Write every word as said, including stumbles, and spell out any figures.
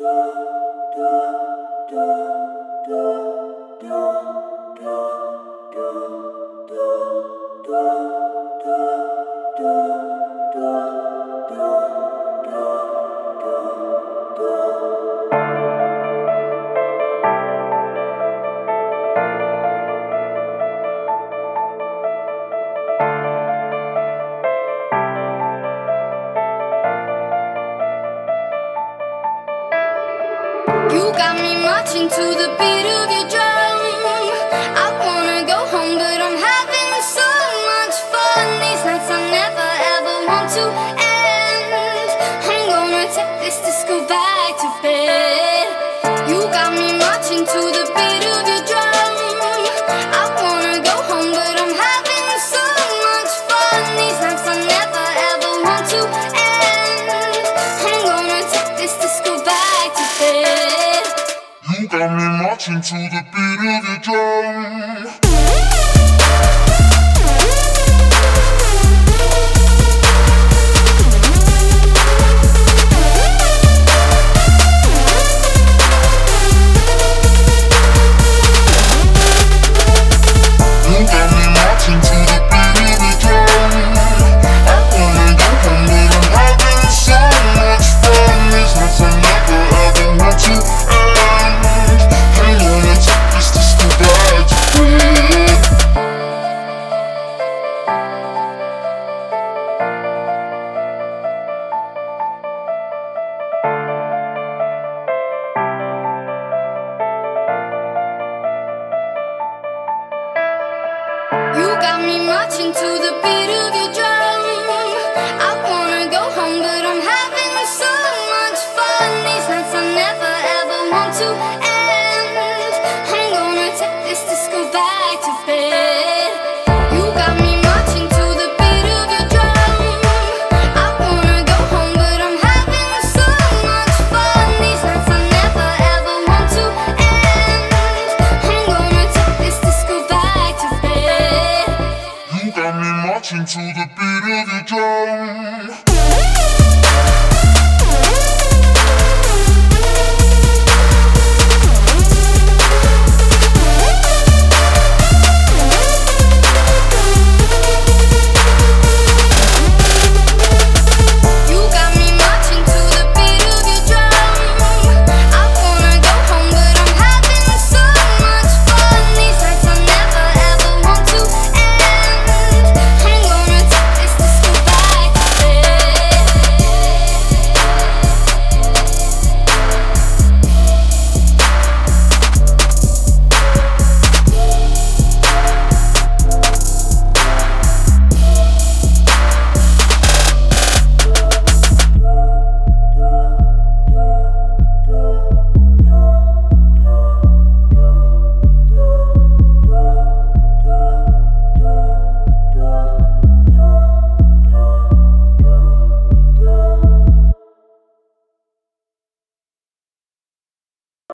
You got me marching to the beat of your drum. I wanna go home, but I'm having so much fun. These nights I never ever want to end. I'm gonna take this disco back to bed. You got me marching to the beat of your drum. I wanna go home, but I'm having so much fun. These nights I never ever want to end. I'm gonna take this disco back to bed. You got me marching to the beat of your drum. You got me marching to the beat of your drum. I wanna go home, but I'm having so much fun. These nights I never ever want to end. I'm gonna take this disco back to bed. You got me marching to the beat